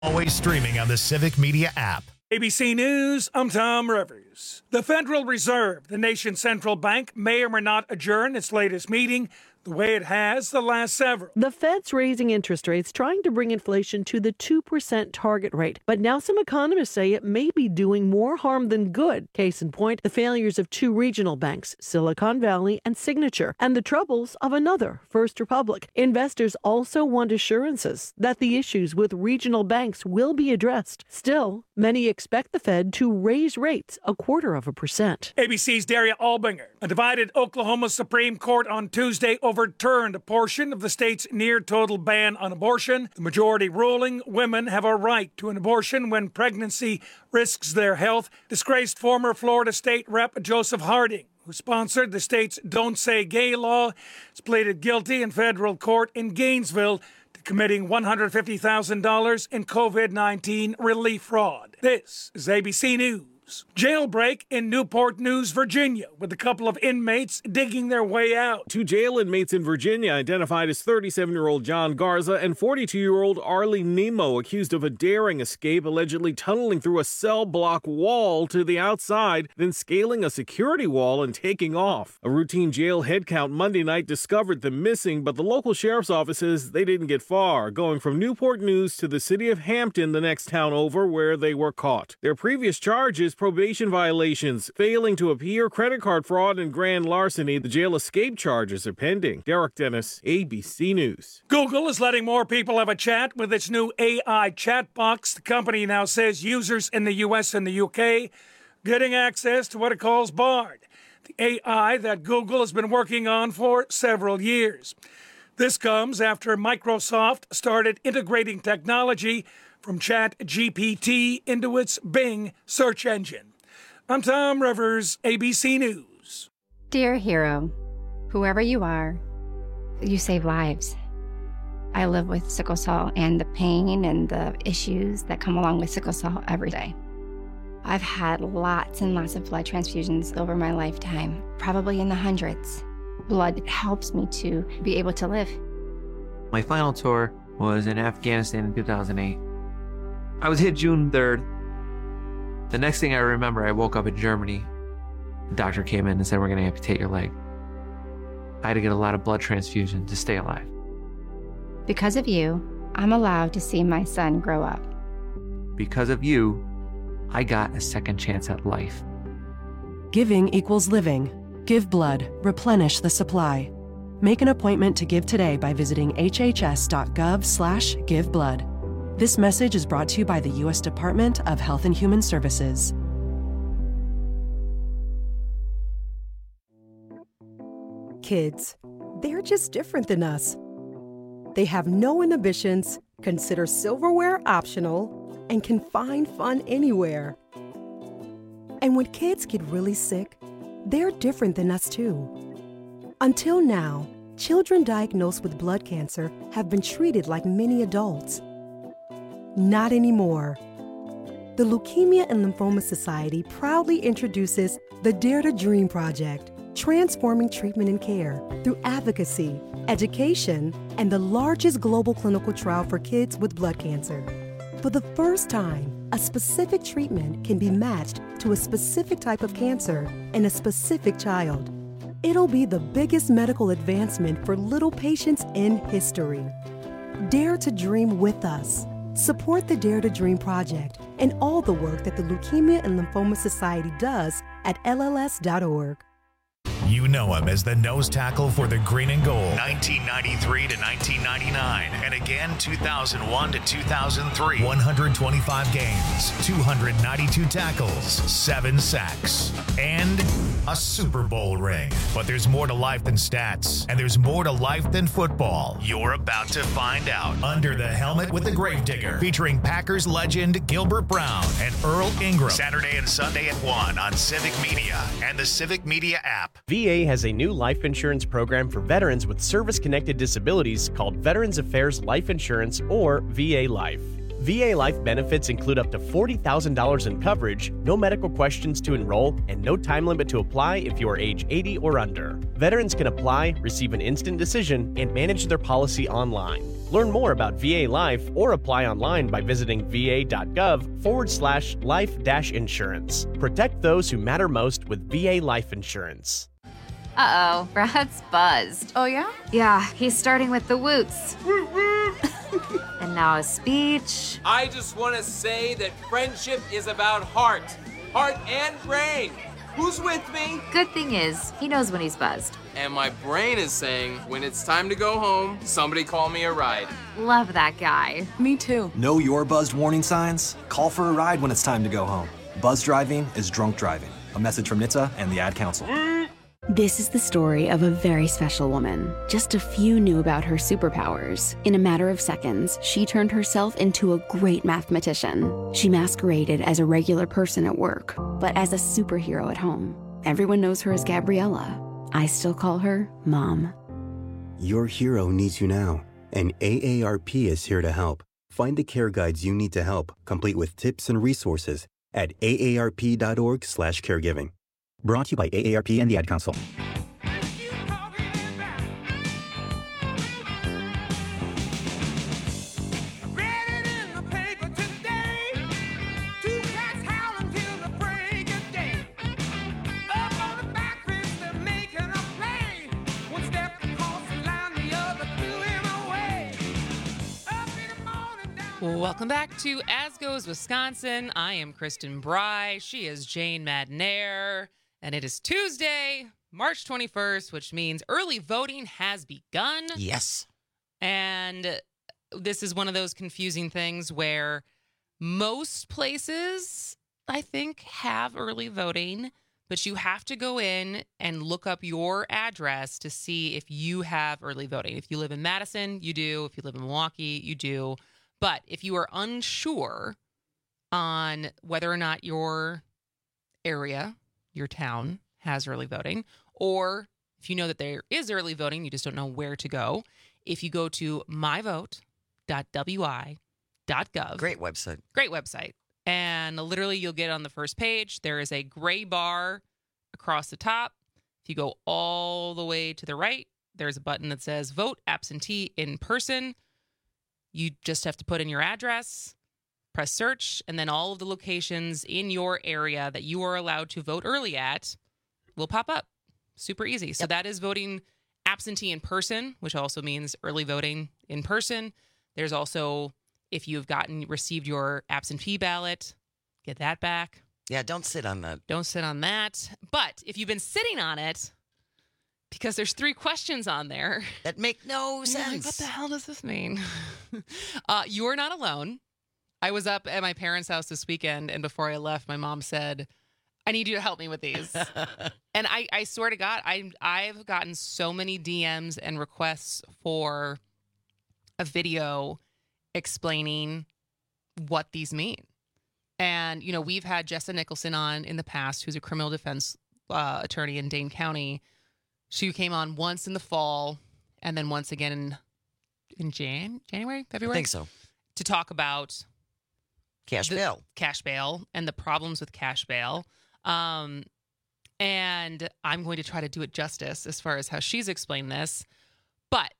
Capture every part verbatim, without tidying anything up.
Always streaming on the Civic Media app. A B C News, I'm Tom Rivers. The Federal Reserve, the nation's central bank, may or may not adjourn its latest meeting the way it has the last several. The Fed's raising interest rates, trying to bring inflation to the two percent target rate. But now some economists say it may be doing more harm than good. Case in point, the failures of two regional banks, Silicon Valley and Signature, and the troubles of another, First Republic. Investors also want assurances that the issues with regional banks will be addressed. Still, many expect the Fed to raise rates a quarter of a percent. A B C's Daria Albinger. A divided Oklahoma Supreme Court on Tuesday overturned a portion of the state's near-total ban on abortion. The majority ruling women have a right to an abortion when pregnancy risks their health. Disgraced former Florida State Rep Joseph Harding, who sponsored the state's Don't Say Gay law, has pleaded guilty in federal court in Gainesville to committing one hundred fifty thousand dollars in COVID nineteen relief fraud. This is A B C News. Jailbreak in Newport News, Virginia, with a couple of inmates digging their way out. Two jail inmates in Virginia identified as thirty-seven-year-old John Garza and forty-two-year-old Arlie Nemo, accused of a daring escape, allegedly tunneling through a cell block wall to the outside, then scaling a security wall and taking off. A routine jail head count Monday night discovered them missing, but the local sheriff's office says they didn't get far, going from Newport News to the city of Hampton, the next town over, where they were caught. Their previous charges: probation violations, failing to appear, credit card fraud, and grand larceny. The jail escape charges are pending. Derek Dennis, A B C News. Google is letting more people have a chat with its new A I chat box. The company now says users in the U S and the U K getting access to what it calls Bard, the A I that Google has been working on for several years. This comes after Microsoft started integrating technology from ChatGPT into its Bing search engine. I'm Tom Rivers, A B C News. Dear hero, whoever you are, you save lives. I live with sickle cell and the pain and the issues that come along with sickle cell every day. I've had lots and lots of blood transfusions over my lifetime, probably in the hundreds. Blood helps me to be able to live. My final tour was in Afghanistan in two thousand eight. I was hit June third. The next thing I remember, I woke up in Germany. The doctor came in and said, we're going to amputate your leg. I had to get a lot of blood transfusion to stay alive. Because of you, I'm allowed to see my son grow up. Because of you, I got a second chance at life. Giving equals living. Give blood. Replenish the supply. Make an appointment to give today by visiting hhs.gov slash give blood. This message is brought to you by the U S Department of Health and Human Services. Kids, they're just different than us. They have no inhibitions, consider silverware optional, and can find fun anywhere. And when kids get really sick, they're different than us too. Until now, children diagnosed with blood cancer have been treated like many adults. Not anymore. The Leukemia and Lymphoma Society proudly introduces the Dare to Dream Project, transforming treatment and care through advocacy, education, and the largest global clinical trial for kids with blood cancer. For the first time, a specific treatment can be matched to a specific type of cancer in a specific child. It'll be the biggest medical advancement for little patients in history. Dare to dream with us. Support the Dare to Dream Project and all the work that the Leukemia and Lymphoma Society does at L L S dot org. You know him as the nose tackle for the green and gold, nineteen ninety-three to nineteen ninety-nine, and again two thousand one to two thousand three. one hundred twenty-five games, two hundred ninety-two tackles, seven sacks, and a Super Bowl ring. But there's more to life than stats, and there's more to life than football. You're about to find out. Under the Helmet with the Gravedigger, featuring Packers legend Gilbert Brown and Earl Ingram. Saturday and Sunday at one on Civic Media and the Civic Media app. V A has a new life insurance program for veterans with service-connected disabilities called Veterans Affairs Life Insurance, or V A Life. V A Life benefits include up to forty thousand dollars in coverage, no medical questions to enroll, and no time limit to apply if you are age eighty or under. Veterans can apply, receive an instant decision, and manage their policy online. Learn more about V A Life or apply online by visiting va.gov forward slash life dash insurance. Protect those who matter most with V A Life Insurance. Uh-oh, Brad's buzzed. Oh, yeah? Yeah, he's starting with the woots. And now a speech. I just want to say that friendship is about heart. Heart and brain. Who's with me? Good thing is, he knows when he's buzzed. And my brain is saying, when it's time to go home, somebody call me a ride. Love that guy. Me too. Know your buzzed warning signs? Call for a ride when it's time to go home. Buzz driving is drunk driving. A message from N H T S A and the Ad Council. This is the story of a very special woman. Just a few knew about her superpowers. In a matter of seconds, she turned herself into a great mathematician. She masqueraded as a regular person at work, but as a superhero at home. Everyone knows her as Gabriella. I still call her Mom. Your hero needs you now, and A A R P is here to help. Find the care guides you need to help, complete with tips and resources at A A R P dot org slash caregiving. Brought to you by A A R P and the Ad Council. Welcome back to As Goes Wisconsin. I am Kristen Bry. She is Jane Madnair. And it is Tuesday, March twenty-first, which means early voting has begun. Yes. And this is one of those confusing things where most places, I think, have early voting, but you have to go in and look up your address to see if you have early voting. If you live in Madison, you do. If you live in Milwaukee, you do. But if you are unsure on whether or not your area, your town, has early voting, or if you know that there is early voting, you just don't know where to go, if you go to my vote dot w i dot gov. Great website. Great website. And literally you'll get on the first page. There is a gray bar across the top. If you go all the way to the right, there's a button that says Vote Absentee in Person. You just have to put in your address, press search, and then all of the locations in your area that you are allowed to vote early at will pop up. Super easy. So yep. That is voting absentee in person, which also means early voting in person. There's also, if you've gotten received your absentee ballot, get that back. Yeah, don't sit on that. Don't sit on that. But if you've been sitting on it, because there's three questions on there. That make no sense. Like, what the hell does this mean? uh, you're not alone. I was up at my parents' house this weekend, and before I left, my mom said, I need you to help me with these. And I, I swear to God, I, I've gotten so many D Ms and requests for a video explaining what these mean. And, you know, we've had Jessa Nicholson on in the past, who's a criminal defense uh, attorney in Dane County. She came on once in the fall and then once again in, in Jan, January, February? I think so. To talk about cash the, bail. Cash bail and the problems with cash bail. Um, and I'm going to try to do it justice as far as how she's explained this. But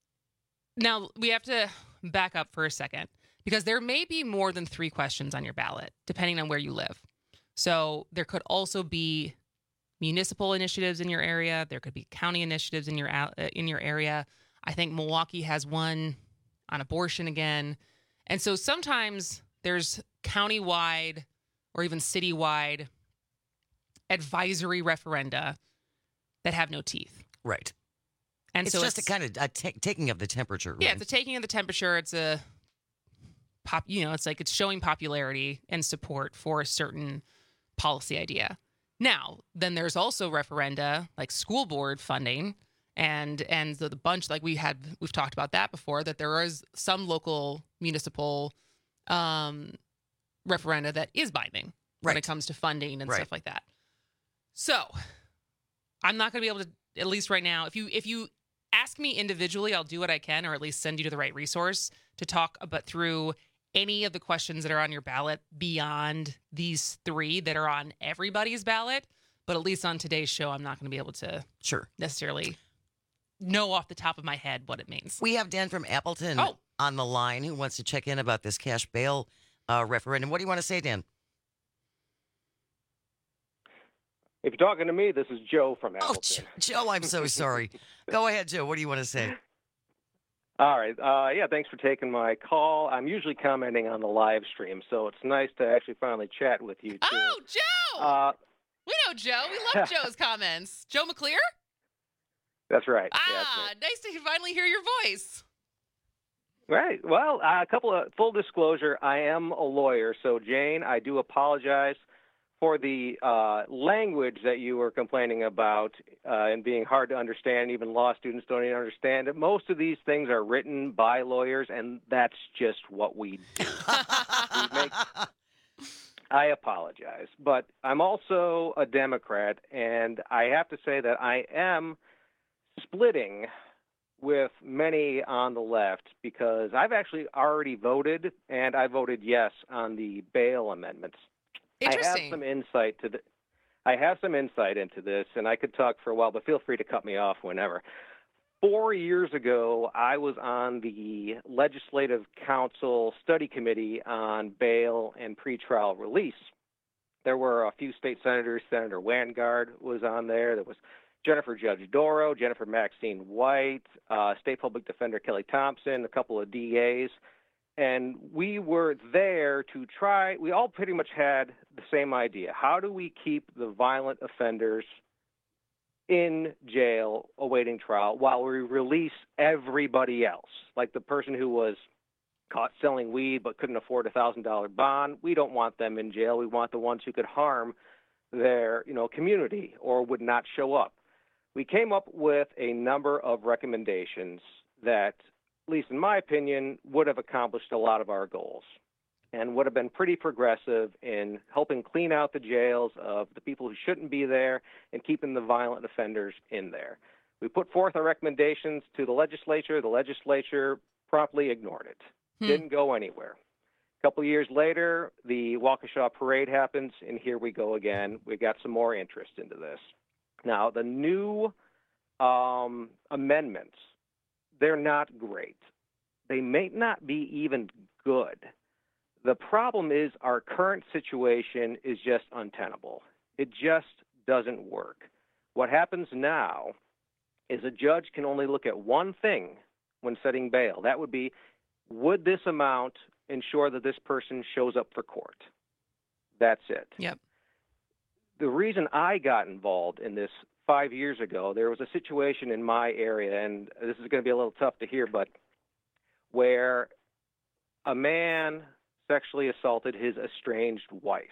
now we have to back up for a second because there may be more than three questions on your ballot, depending on where you live. So there could also be municipal initiatives in your area. There could be county initiatives in your uh, in your area. I think Milwaukee has one on abortion again. And so sometimes there's countywide or even citywide advisory referenda that have no teeth. Right. And it's so just it's, a kind of a t- taking of the temperature. Yeah, right? it's a taking of the temperature. It's a pop, you know, it's like it's showing popularity and support for a certain policy idea. Now, then there's also referenda like school board funding and and the, the bunch like we had we've talked about that before, that there is some local municipal um, referenda that is binding right. when it comes to funding and right. stuff like that. So I'm not going to be able to, at least right now, if you if you ask me individually, I'll do what I can, or at least send you to the right resource to talk about through any of the questions that are on your ballot beyond these three that are on everybody's ballot. But at least on today's show, I'm not going to be able to sure necessarily know off the top of my head what it means. We have Dan from Appleton oh. on the line who wants to check in about this cash bail uh, referendum. What do you want to say, Dan? If you're talking to me, this is Joe from Oh, Appleton. Joe, I'm so sorry. Go ahead, Joe. What do you want to say? All right. Uh, yeah, thanks for taking my call. I'm usually commenting on the live stream, so it's nice to actually finally chat with you, too. Oh, Joe! Uh, we know Joe. We love Joe's comments. Joe McClear? That's right. Ah, yeah, that's right. Nice to finally hear your voice. Right. Well, uh, a couple of full disclosure, I am a lawyer, so Jane, I do apologize for the uh, language that you were complaining about uh, and being hard to understand. Even law students don't even understand it. Most of these things are written by lawyers, and that's just what we do. we make, I apologize. But I'm also a Democrat, and I have to say that I am splitting with many on the left because I've actually already voted, and I voted yes on the bail amendments. I have some insight to the, I have some insight into this, and I could talk for a while, but feel free to cut me off whenever. Four years ago, I was on the Legislative Council Study Committee on bail and pretrial release. There were a few state senators. Senator Vanguard was on there. There was Jennifer Judge Doro, Jennifer Maxine White, uh, State Public Defender Kelly Thompson, a couple of D As. And we were there to try, we all pretty much had the same idea. How do we keep the violent offenders in jail awaiting trial while we release everybody else? Like the person who was caught selling weed but couldn't afford a one thousand dollars bond, we don't want them in jail. We want the ones who could harm their, you know, community or would not show up. We came up with a number of recommendations that, at least in my opinion, would have accomplished a lot of our goals and would have been pretty progressive in helping clean out the jails of the people who shouldn't be there and keeping the violent offenders in there. We put forth our recommendations to the legislature. The legislature promptly ignored it. Hmm. Didn't go anywhere. A couple of years later, the Waukesha Parade happens, and here we go again. We got some more interest into this. Now, the new um, amendments, they're not great. They may not be even good. The problem is our current situation is just untenable. It just doesn't work. What happens now is a judge can only look at one thing when setting bail. That would be, would this amount ensure that this person shows up for court? That's it. Yep. The reason I got involved in this five years ago, there was a situation in my area, and this is going to be a little tough to hear, but where a man sexually assaulted his estranged wife,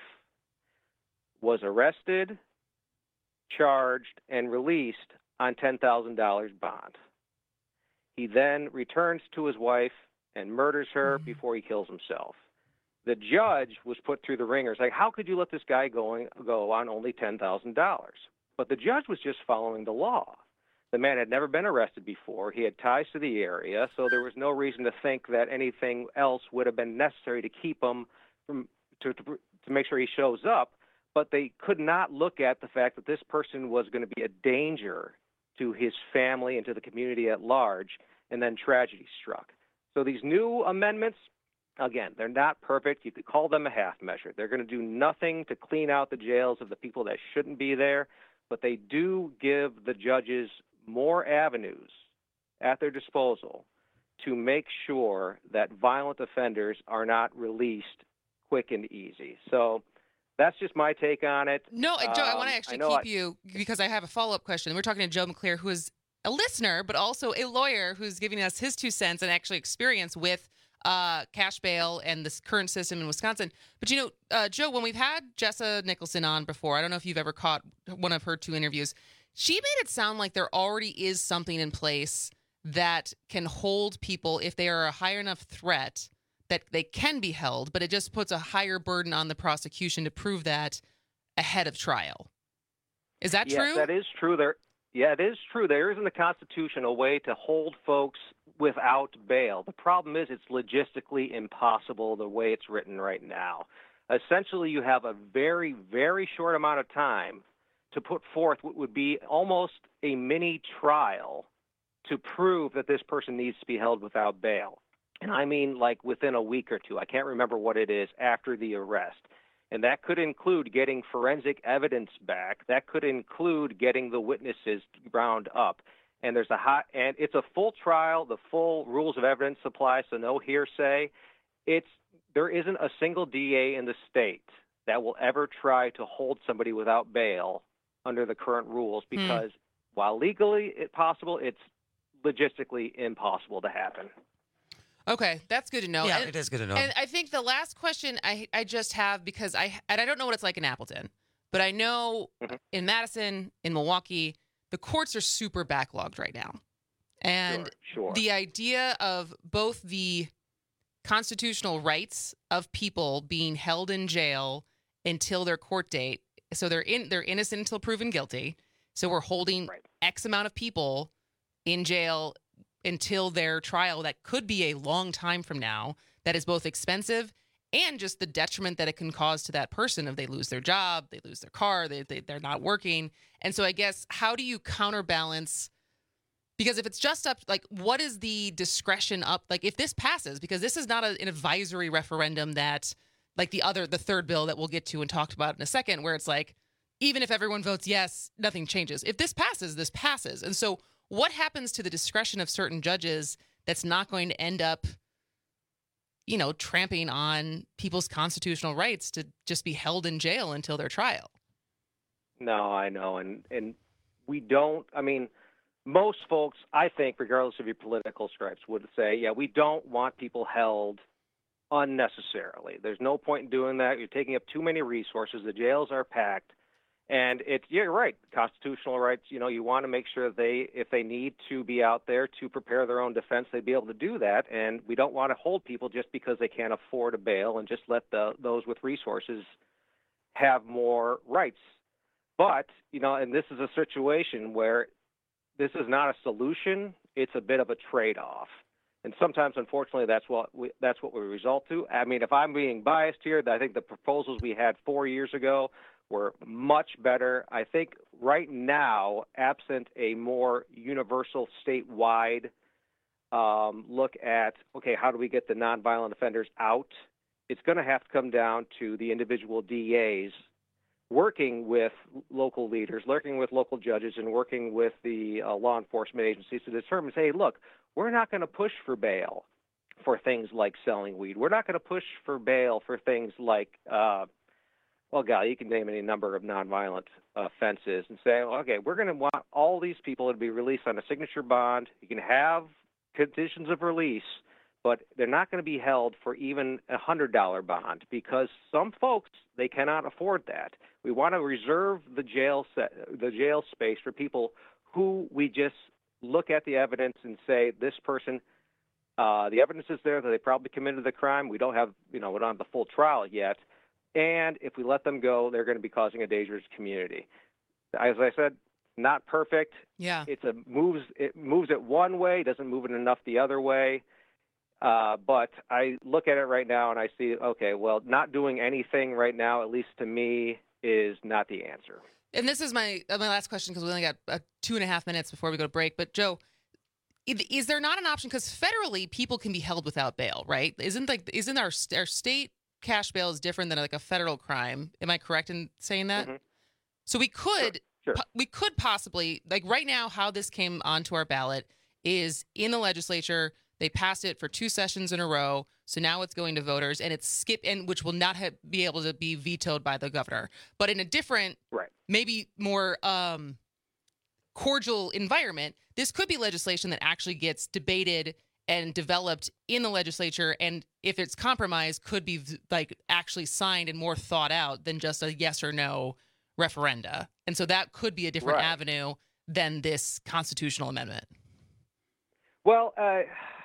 was arrested, charged, and released on ten thousand dollars bond. He then returns to his wife and murders her mm-hmm. before he kills himself. The judge was put through the ringers. Like, how could you let this guy going, go on only ten thousand dollars? But the judge was just following the law. The man had never been arrested before. He had ties to the area, so there was no reason to think that anything else would have been necessary to keep him from to, to, to make sure he shows up. But they could not look at the fact that this person was going to be a danger to his family and to the community at large, and then tragedy struck. So these new amendments, again, they're not perfect. You could call them a half measure. They're going to do nothing to clean out the jails of the people that shouldn't be there, but they do give the judges more avenues at their disposal to make sure that violent offenders are not released quick and easy. So that's just my take on it. No, Joe, um, I want to actually keep I, you because I have a follow-up question. We're talking to Joe McClear, who is a listener, but also a lawyer who's giving us his two cents and actually experience with uh, cash bail and this current system in Wisconsin. But, you know, uh, Joe, when we've had Jessa Nicholson on before, I don't know if you've ever caught one of her two interviews, she made it sound like there already is something in place that can hold people if they are a high enough threat that they can be held, but it just puts a higher burden on the prosecution to prove that ahead of trial. Is that yes, true? That is true. There, yeah, it is true. There is in the Constitution a way to hold folks without bail. The problem is it's logistically impossible the way it's written right now. Essentially, you have a very, very short amount of time to put forth what would be almost a mini trial to prove that this person needs to be held without bail. And I mean like within a week or two. I can't remember what it is after the arrest. And that could include getting forensic evidence back. That could include getting the witnesses round up. And there's a hot, and it's a full trial. The full rules of evidence apply, so no hearsay. It's there isn't a single D A in the state that will ever try to hold somebody without bail under the current rules because mm. while legally it possible, it's logistically impossible to happen. Okay, that's good to know. Yeah, and, it is good to know. And I think the last question I I just have, because I and I don't know what it's like in Appleton, but I know mm-hmm. in Madison, in Milwaukee, the courts are super backlogged right now. And sure, sure. the idea of both the constitutional rights of people being held in jail until their court date, so they're in they're innocent until proven guilty. So we're holding right. X amount of people in jail until their trial that could be a long time from now. That is both expensive and just the detriment that it can cause to that person if they lose their job, they lose their car, they, they, they're not working. And so I guess, how do you counterbalance? Because if it's just up, like, what is the discretion up? Like, if this passes, because this is not a, an advisory referendum that, like the other, the third bill that we'll get to and talk about in a second, where it's like, even if everyone votes yes, nothing changes. If this passes, this passes. And so what happens to the discretion of certain judges that's not going to end up, you know, tramping on people's constitutional rights to just be held in jail until their trial? No, I know. And, and we don't, I mean, most folks, I think, regardless of your political stripes, would say, yeah, we don't want people held unnecessarily. There's no point in doing that. You're taking up too many resources. The jails are packed. And it's, you're right, constitutional rights, you know, you want to make sure they, if they need to be out there to prepare their own defense, they'd be able to do that. And we don't want to hold people just because they can't afford a bail and just let the, those with resources have more rights. But, you know, and this is a situation where this is not a solution, it's a bit of a trade-off. And sometimes, unfortunately, that's what we, that's what we result to. I mean, if I'm being biased here, I think the proposals we had four years ago were much better. I think right now, absent a more universal statewide um, look at, okay, how do we get the nonviolent offenders out? It's going to have to come down to the individual D As working with local leaders, working with local judges, and working with the uh, law enforcement agencies to determine, say, hey, look, we're not going to push for bail for things like selling weed. We're not going to push for bail for things like uh, well, God, you can name any number of nonviolent offenses and say, well, okay, we're going to want all these people to be released on a signature bond. You can have conditions of release, but they're not going to be held for even a one hundred dollar bond because some folks, they cannot afford that. We want to reserve the jail set, the jail space for people who we just look at the evidence and say, this person, uh, the evidence is there that they probably committed the crime. We don't have, you know, we don't have the full trial yet. And if we let them go, they're going to be causing a dangerous community. As I said, not perfect. Yeah. It's a moves. It moves it one way, doesn't move it enough the other way. Uh, but I look at it right now and I see, okay, well, not doing anything right now, at least to me, is not the answer. And this is my my last question because we only got uh, two and a half minutes before we go to break. But Joe, is there not an option? Because federally, people can be held without bail, right? Isn't like isn't our our state cash bail is different than like a federal crime? Am I correct in saying that? Mm-hmm. So we could sure, sure. po- we could possibly, like right now, how this came onto our ballot is in the legislature. They passed it for two sessions in a row. So now it's going to voters, and it's skip, and which will not have, be able to be vetoed by the governor. But in a different, right. maybe more um, cordial environment, this could be legislation that actually gets debated and developed in the legislature, and if it's compromised, could be like actually signed and more thought out than just a yes or no referenda. And so that could be a different right. avenue than this constitutional amendment. Well, uh,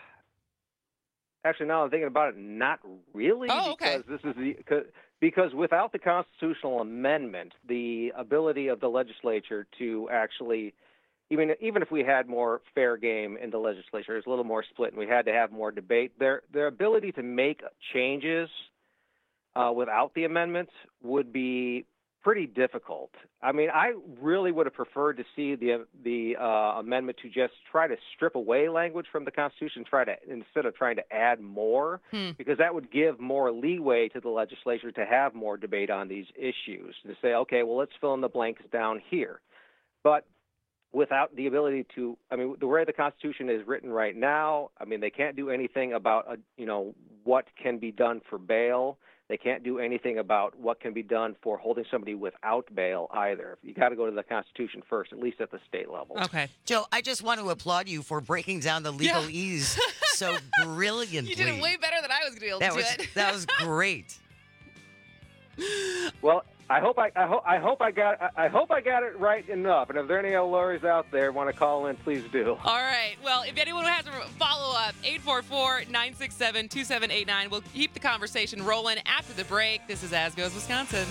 actually, now I'm thinking about it, not really, oh, okay. because this is the because without the constitutional amendment, the ability of the legislature to actually Even even if we had more fair game in the legislature, it's a little more split, and we had to have more debate. Their their ability to make changes uh, without the amendments would be pretty difficult. I mean, I really would have preferred to see the the uh, amendment to just try to strip away language from the Constitution, try to instead of trying to add more, Hmm. because that would give more leeway to the legislature to have more debate on these issues. To say, okay, well, let's fill in the blanks down here, but without the ability to, I mean, the way the Constitution is written right now, I mean, they can't do anything about, uh, you know, what can be done for bail. They can't do anything about what can be done for holding somebody without bail either. You got to go to the Constitution first, at least at the state level. Okay. Joe, I just want to applaud you for breaking down the legalese so brilliantly. You did it way better than I was going to be able that to was, do it. That was great. Well, I hope I, I hope I hope I got I hope I got it right enough. And if there are any lawyers out there who want to call in, please do. All right. Well, if anyone has a follow up, eight four four, nine six seven, two seven eight nine. We'll keep the conversation rolling after the break. This is As Goes Wisconsin.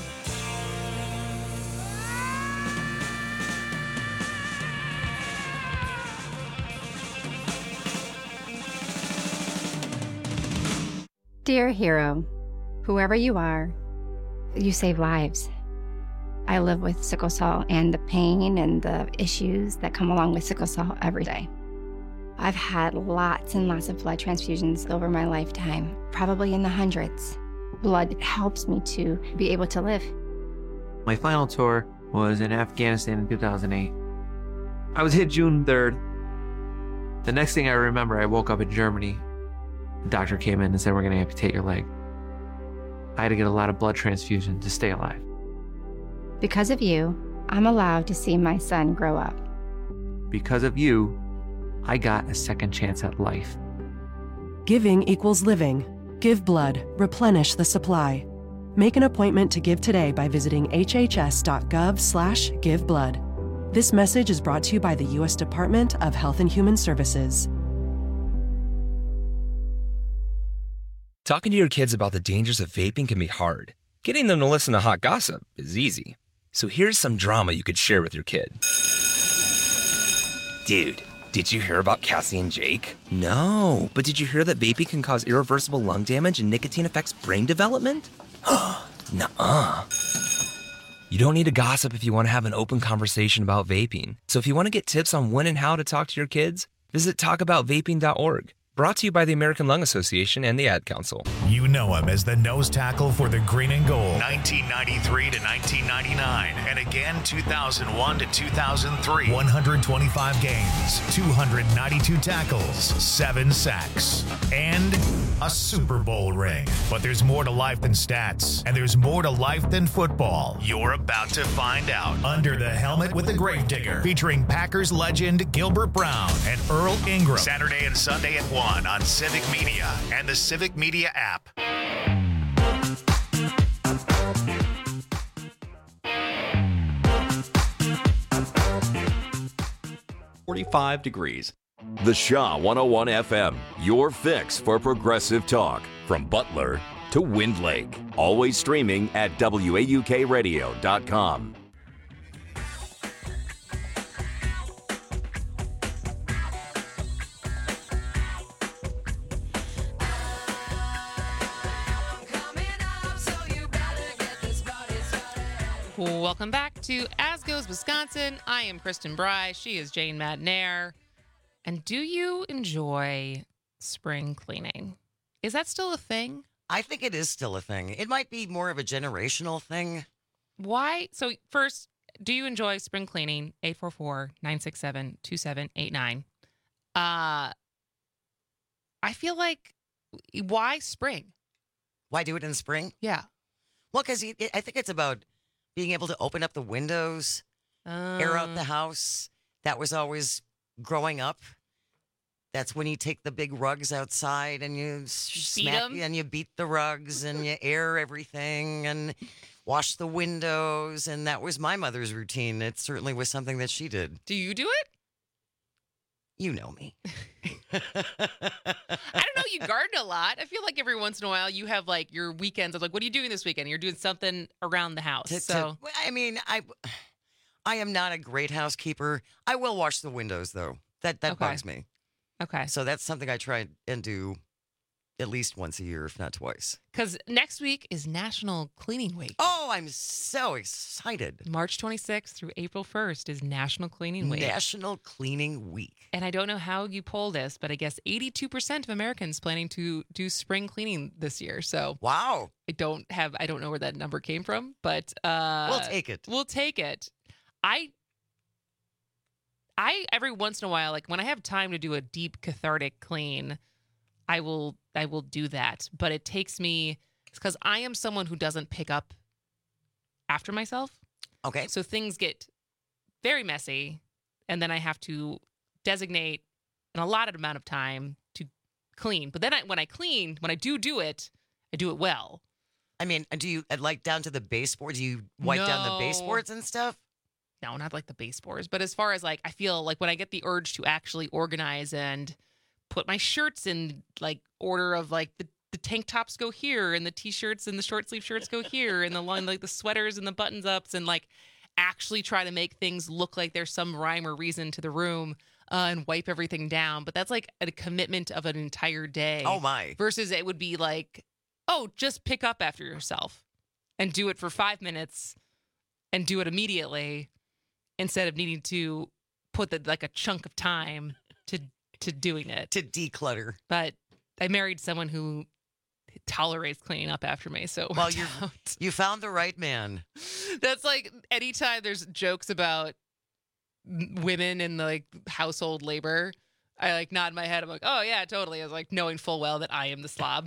Dear hero, whoever you are, you save lives. I live with sickle cell and the pain and the issues that come along with sickle cell every day. I've had lots and lots of blood transfusions over my lifetime, probably in the hundreds. Blood helps me to be able to live. My final tour was in Afghanistan in two thousand eight. I was hit June third. The next thing I remember, I woke up in Germany. The doctor came in and said, we're going to amputate your leg. I had to get a lot of blood transfusion to stay alive. Because of you, I'm allowed to see my son grow up. Because of you, I got a second chance at life. Giving equals living. Give blood. Replenish the supply. Make an appointment to give today by visiting hhs.gov slash give blood. This message is brought to you by the U S Department of Health and Human Services. Talking to your kids about the dangers of vaping can be hard. Getting them to listen to hot gossip is easy. So here's some drama you could share with your kid. Dude, did you hear about Cassie and Jake? No, but did you hear that vaping can cause irreversible lung damage and nicotine affects brain development? Nuh-uh. You don't need to gossip if you want to have an open conversation about vaping. So if you want to get tips on when and how to talk to your kids, visit talk about vaping dot org. Brought to you by the American Lung Association and the Ad Council. You know him as the nose tackle for the Green and Gold, nineteen ninety-three to nineteen ninety-nine, and again two thousand one to two thousand three. one hundred twenty-five games, two hundred ninety-two tackles, seven sacks, and a Super Bowl ring. But there's more to life than stats, and there's more to life than football. You're about to find out. Under the Helmet with the Gravedigger, featuring Packers legend Gilbert Brown and Earl Ingram. Saturday and Sunday at one on Civic Media and the Civic Media app. forty-five degrees. The Shaw one oh one F M, your fix for progressive talk. From Butler to Wind Lake. Always streaming at W A U K radio dot com. Welcome back to As Goes Wisconsin. I am Kristen Bry. She is Jane Madnair. And do you enjoy spring cleaning? Is that still a thing? I think it is still a thing. It might be more of a generational thing. Why? So first, do you enjoy spring cleaning? eight four four, nine six seven, two seven eight nine. Uh, I feel like, why spring? Why do it in spring? Yeah. Well, because I think it's about being able to open up the windows, uh, air out the house. That was always growing up. That's when you take the big rugs outside and you smack them. and you beat the rugs and you air everything and wash the windows. And that was my mother's routine. It certainly was something that she did. Do you do it? You know me. I don't know. You garden a lot. I feel like every once in a while you have like your weekends of like, what are you doing this weekend? You're doing something around the house. To, so to, I mean, I I am not a great housekeeper. I will wash the windows though. That that Okay. bugs me. Okay. So that's something I try and do at least once a year, if not twice. Because next week is National Cleaning Week. Oh, I'm so excited. March twenty-sixth through April first is National Cleaning Week. National Cleaning Week. And I don't know how you poll this, but I guess eighty-two percent of Americans planning to do spring cleaning this year. So wow. I don't have, I don't know where that number came from, but uh, we'll take it. We'll take it. I, I, every once in a while, like when I have time to do a deep cathartic clean, I will, I will do that. But it takes me, it's because I am someone who doesn't pick up after myself. Okay. So things get very messy, and then I have to designate an allotted amount of time to clean. But then I, when I clean, when I do do it, I do it well. I mean, do you like down to the baseboard? Do you wipe No. down the baseboards and stuff? No, not like the baseboards. But as far as like, I feel like when I get the urge to actually organize and put my shirts in like order of like the, the tank tops go here and the t-shirts and the short sleeve shirts go here and the line like the sweaters and the buttons ups and like actually try to make things look like there's some rhyme or reason to the room uh, and wipe everything down. But that's like a commitment of an entire day. Oh my. Versus it would be like, oh, just pick up after yourself and do it for five minutes and do it immediately instead of needing to put the, like a chunk of time to to doing it. To declutter. But I married someone who tolerates cleaning up after me, so it Well, worked you out. you found the right man. That's like anytime there's jokes about m- women in like household labor, I like nod my head. I'm like, oh yeah, totally. I was like knowing full well that I am the slob.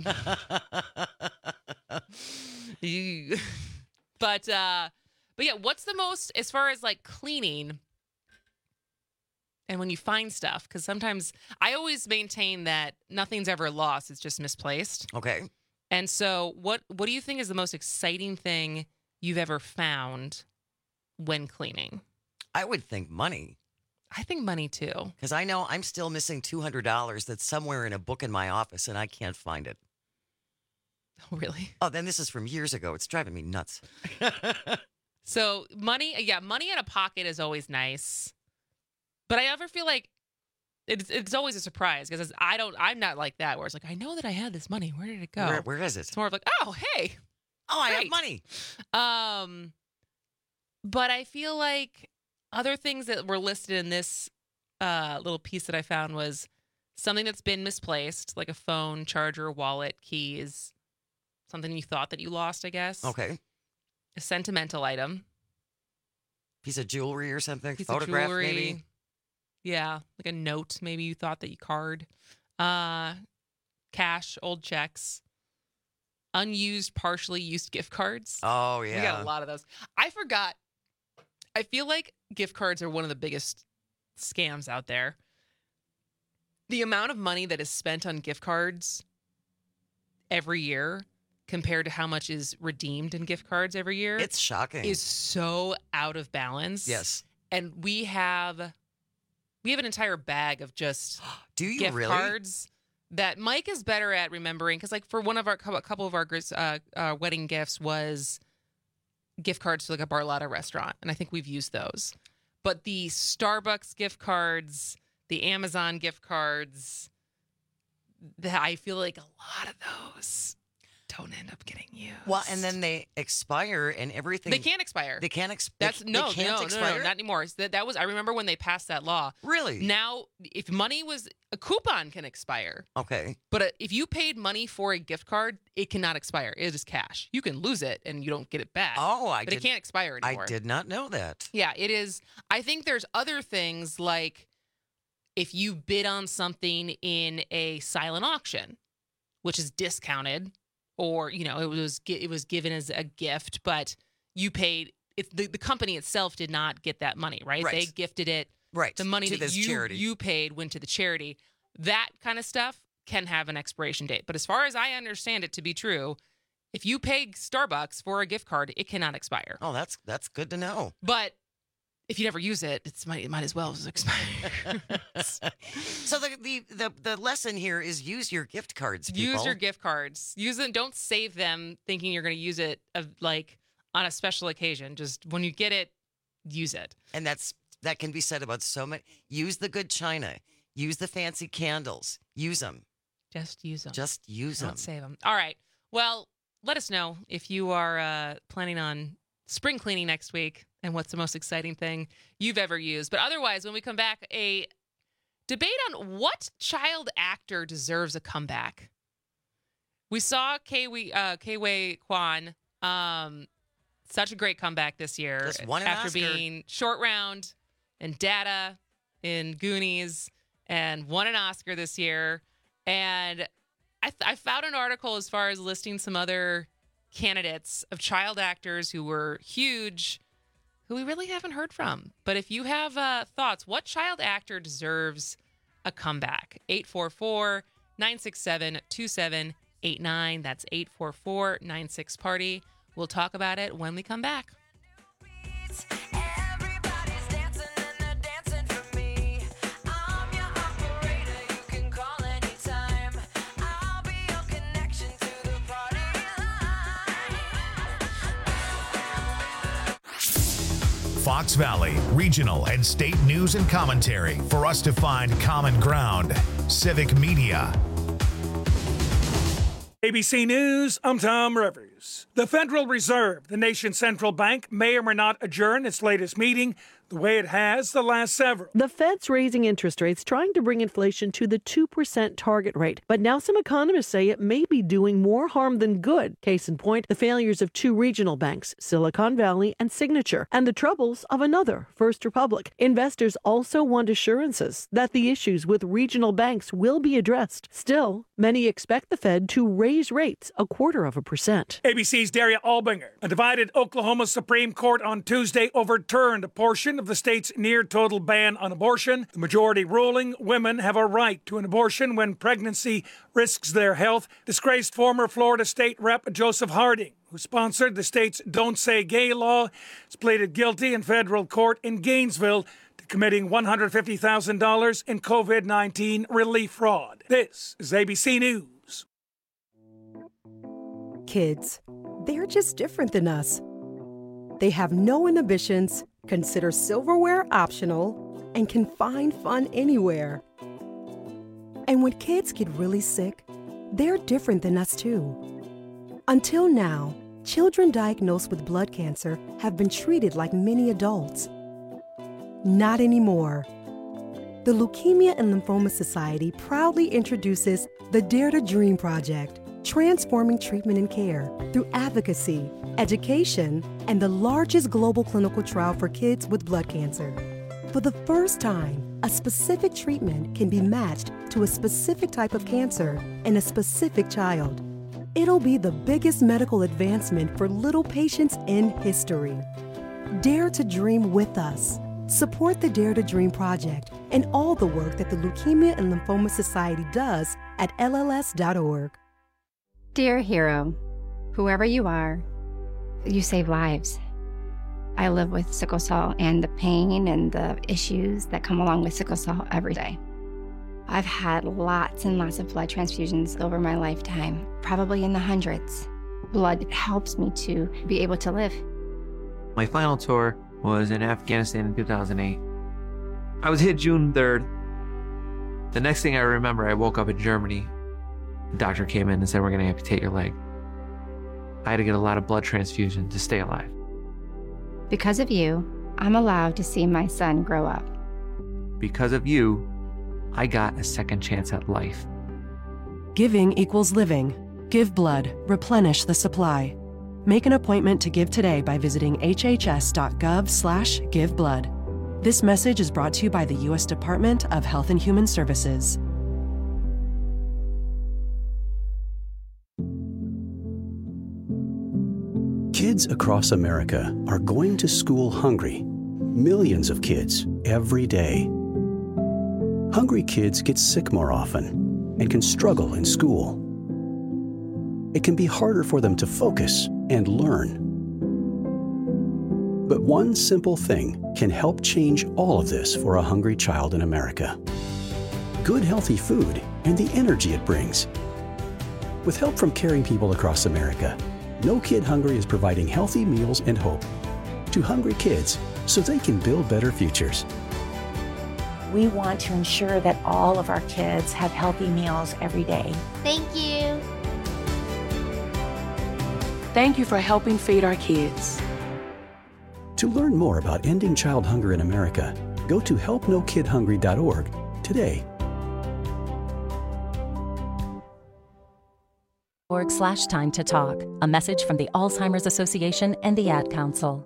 You- but uh, but yeah, what's the most as far as like cleaning? And when you find stuff, because sometimes I always maintain that nothing's ever lost; it's just misplaced. Okay. And so, what what do you think is the most exciting thing you've ever found when cleaning? I would think money. I think money too. Because I know I'm still missing two hundred dollars that's somewhere in a book in my office and I can't find it. Oh, really? Oh, then this is from years ago. It's driving me nuts. So money, yeah, money in a pocket is always nice. But I ever feel like it's it's always a surprise because I don't, I'm not like that where it's like, I know that I had this money. Where did it go? Where, where is it? It's more of like, oh, hey. Oh, I have great. money. Um, but I feel like other things that were listed in this uh, little piece that I found was something that's been misplaced, like a phone, charger, wallet, keys, something you thought that you lost, I guess. Okay. A sentimental item. Piece of jewelry or something? Piece Photograph, of jewelry. maybe? Yeah, like a note maybe you thought that you card. Uh, cash, old checks. Unused, partially used gift cards. Oh, yeah. We got a lot of those. I forgot. I feel like gift cards are one of the biggest scams out there. The amount of money that is spent on gift cards every year compared to how much is redeemed in gift cards every year. It's shocking. Is so out of balance. Yes. And we have we have an entire bag of just Do you gift really? cards that Mike is better at remembering because like for one of our a couple of our uh, uh, wedding gifts was gift cards to like a Barlotta restaurant, and I think we've used those. But the Starbucks gift cards, the Amazon gift cards, that I feel like a lot of those don't end up getting used. Well, and then they expire and everything. They can't expire. They can't expire. That's they, no, they can't no, no, expire? no, not anymore. That that was. I remember when they passed that law. Really? Now, if money was a coupon can expire, Okay. but uh, if you paid money for a gift card, it cannot expire. It is cash. You can lose it and you don't get it back. Oh, I but did, it can't expire anymore. I did not know that. Yeah, it is. I think there's other things like if you bid on something in a silent auction, which is discounted, or you know it was gi- it was given as a gift, but you paid. It, the the company itself did not get that money, right? Right. They gifted it. Right. The money to that this you charity. you paid went to the charity. That kind of stuff can have an expiration date. But as far as I understand it to be true, if you pay Starbucks for a gift card, it cannot expire. Oh, that's that's good to know. But if you never use it, it's might it might as well expire. So the, the the the lesson here is use your gift cards. People. Use your gift cards. Use them. Don't save them thinking you're going to use it of like on a special occasion. Just when you get it, use it. And that's that can be said about so many. Use the good china. Use the fancy candles. Use them. Just use them. Just use Don't them. save them. All right. Well, let us know if you are uh, planning on spring cleaning next week and what's the most exciting thing you've ever used. But otherwise, when we come back, a debate on what child actor deserves a comeback. We saw Kei uh, Kei Kwan, um, such a great comeback this year. Just won an after Oscar. being short round and Data in Goonies and won an Oscar this year. And I, th- I found an article as far as listing some other candidates of child actors who were huge, who we really haven't heard from. But if you have uh, thoughts, what child actor deserves a comeback? eight four four, nine six seven, two seven eight nine. That's eight four four, nine six, party. We'll talk about it when we come back. Fox Valley, regional and state news and commentary for us to find common ground. Civic Media. A B C News, I'm Tom Rivers. The Federal Reserve, the nation's central bank, may or may not adjourn its latest meeting the way it has the last several. The Fed's raising interest rates, trying to bring inflation to the two percent target rate. But now some economists say it may be doing more harm than good. Case in point, the failures of two regional banks, Silicon Valley and Signature, and the troubles of another, First Republic. Investors also want assurances that the issues with regional banks will be addressed. Still, many expect the Fed to raise rates a quarter of a percent. A B C's Daria Albinger. A divided Oklahoma Supreme Court on Tuesday overturned a portion of the state's near-total ban on abortion. The majority ruling women have a right to an abortion when pregnancy risks their health. Disgraced former Florida State Representative Joseph Harding, who sponsored the state's Don't Say Gay law, has pleaded guilty in federal court in Gainesville to committing one hundred fifty thousand dollars in COVID nineteen relief fraud. This is A B C News. Kids, they're just different than us. They have no inhibitions, consider silverware optional, and can find fun anywhere. And when kids get really sick, they're different than us too. Until now, children diagnosed with blood cancer have been treated like many adults. Not anymore. The Leukemia and Lymphoma Society proudly introduces the Dare to Dream Project, transforming treatment and care through advocacy, education, and the largest global clinical trial for kids with blood cancer. For the first time, a specific treatment can be matched to a specific type of cancer in a specific child. It'll be the biggest medical advancement for little patients in history. Dare to dream with us. Support the Dare to Dream Project and all the work that the Leukemia and Lymphoma Society does at L L S dot org. Dear hero, whoever you are, you save lives. I live with sickle cell and the pain and the issues that come along with sickle cell every day. I've had lots and lots of blood transfusions over my lifetime, probably in the hundreds. Blood helps me to be able to live. My final tour was in Afghanistan in two thousand eight. I was hit June third. The next thing I remember, I woke up in Germany. The doctor came in and said, we're going to amputate your leg. I had to get a lot of blood transfusion to stay alive. Because of you, I'm allowed to see my son grow up. Because of you, I got a second chance at life. Giving equals living. Give blood. Replenish the supply. Make an appointment to give today by visiting hhs.gov slash give blood. This message is brought to you by the U S Department of Health and Human Services. Kids across America are going to school hungry. Millions of kids every day. Hungry kids get sick more often and can struggle in school. It can be harder for them to focus and learn. But one simple thing can help change all of this for a hungry child in America. Good healthy food and the energy it brings. With help from caring people across America, No Kid Hungry is providing healthy meals and hope to hungry kids so they can build better futures. We want to ensure that all of our kids have healthy meals every day. Thank you. Thank you for helping feed our kids. To learn more about ending child hunger in America, go to help no kid hungry dot org today. Org slash time to talk. A message from the Alzheimer's Association and the Ad Council.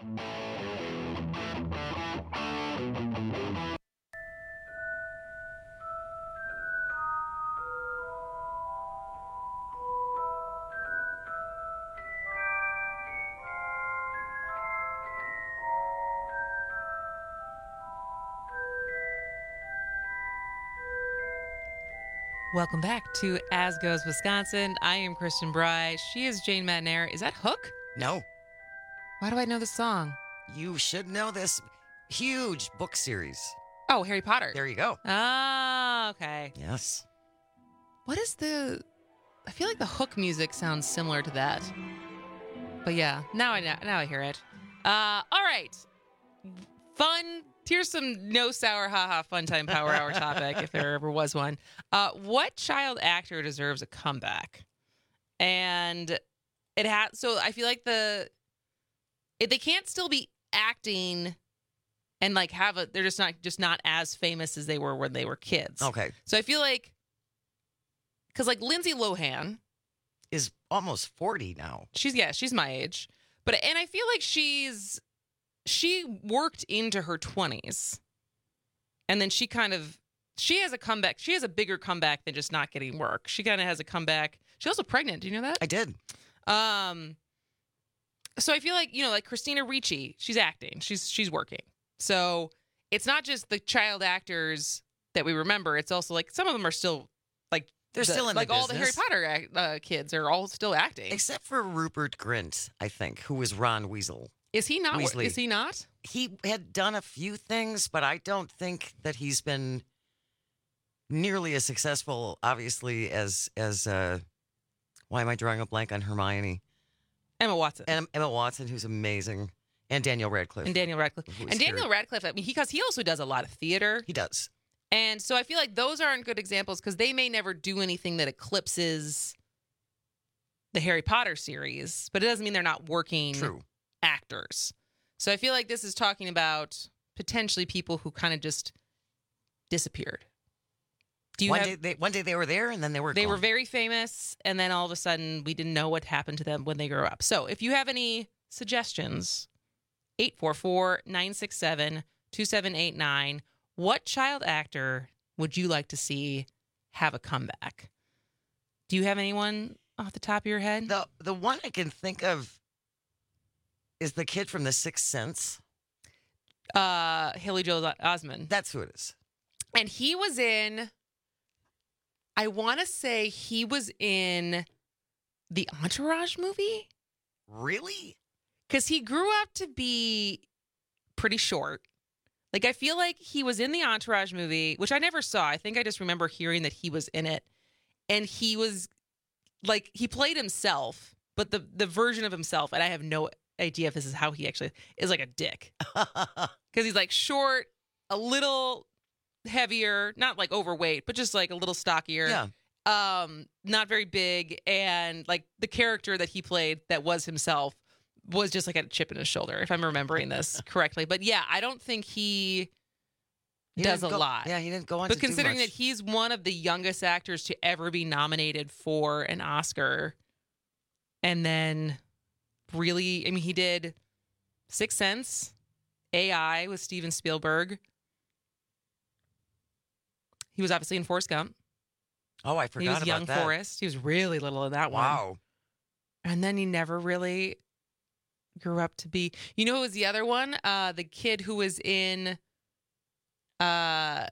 Welcome back to As Goes Wisconsin. I am Kristen Bry. She is Jane Matnair. Is that Hook? No. Why do I know the song? You should know this huge book series. Oh, Harry Potter. There you go. Ah, okay. Yes. What is the... I feel like the Hook music sounds similar to that. But yeah, now I now I hear it. Uh, all right. Fun... Here's some no sour haha fun time power hour topic, if there ever was one. Uh, what child actor deserves a comeback? And it has, so I feel like the, if they can't still be acting and like have a, they're just not, just not as famous as they were when they were kids. Okay. So I feel like, because like Lindsay Lohan is almost forty now. She's, yeah, she's my age. But, and I feel like she's, she worked into her twenties, and then she kind of, she has a comeback. She has a bigger comeback than just not getting work. She kind of has a comeback. She's also pregnant. Do you know that? I did. Um, so I feel like, you know, like Christina Ricci, she's acting. She's, she's working. So it's not just the child actors that we remember. It's also like some of them are still like, They're the, still in like the all the Harry business. Potter uh, kids are all still acting. Except for Rupert Grint, I think, who was Ron Weasley. Is he not? Weasley. Is he not? He had done a few things, but I don't think that he's been nearly as successful, obviously, as as uh, why am I drawing a blank on Hermione? Emma Watson. Em- Emma Watson, who's amazing, and Daniel Radcliffe. And Daniel Radcliffe. who is And Daniel here. Radcliffe, I mean, he, because he also does a lot of theater. He does. And so I feel like those aren't good examples because they may never do anything that eclipses the Harry Potter series, but it doesn't mean they're not working True. actors. So I feel like this is talking about potentially people who kind of just disappeared. Do you one, have, day they, one day they were there, and then they were they gone. were very famous, and then all of a sudden we didn't know what happened to them when they grew up. So if you have any suggestions, eight four four, nine six seven, two seven eight nine. What child actor would you like to see have a comeback? Do you have anyone off the top of your head? The the one I can think of is the kid from The Sixth Sense. Uh, Haley Joel Osment. That's who it is. And he was in, I want to say he was in the Entourage movie. Really? Because he grew up to be pretty short. Like, I feel like he was in the Entourage movie, which I never saw. I think I just remember hearing that he was in it. And he was, like, he played himself, but the, the version of himself, and I have no idea if this is how he actually is, like a dick. Because he's, like, short, a little heavier, not, like, overweight, but just, like, a little stockier. Yeah. Um, not very big. And, like, the character that he played that was himself was just like had a chip in his shoulder, if I'm remembering this correctly. But yeah, I don't think he, He does a didn't go- lot. Yeah, he didn't go on But to do considering much. that he's one of the youngest actors to ever be nominated for an Oscar, and then really, I mean, he did Sixth Sense, A I with Steven Spielberg. He was obviously in Forrest Gump. Oh, I forgot He was about young that. Forrest. He was really little in that one. Wow. And then he never really grew up to be. You know who was the other one? Uh, the kid who was in uh,